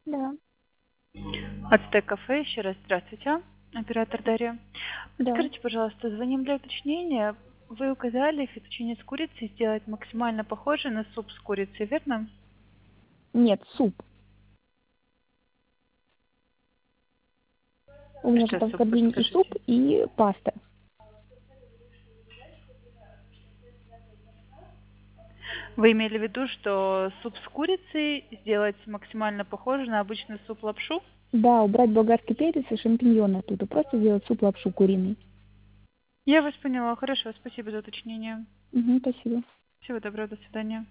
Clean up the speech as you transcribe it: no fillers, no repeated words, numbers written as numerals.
Да, Ацтек кафе, еще раз здравствуйте. Оператор Дарья. да. Скажите, пожалуйста, звоним для уточнения. Вы указали фетучини с курицей сделать максимально похоже на суп с курицей, верно? Нет, суп. У меня же Что там в суп, корзине и суп, подскажите? и паста. Вы имели в виду, что суп с курицей сделать максимально похоже на обычный суп-лапшу? Да, убрать болгарский перец и шампиньоны оттуда. Просто сделать суп-лапшу куриный. Я вас поняла. Хорошо, спасибо за уточнение. Угу, спасибо. Всего доброго, до свидания.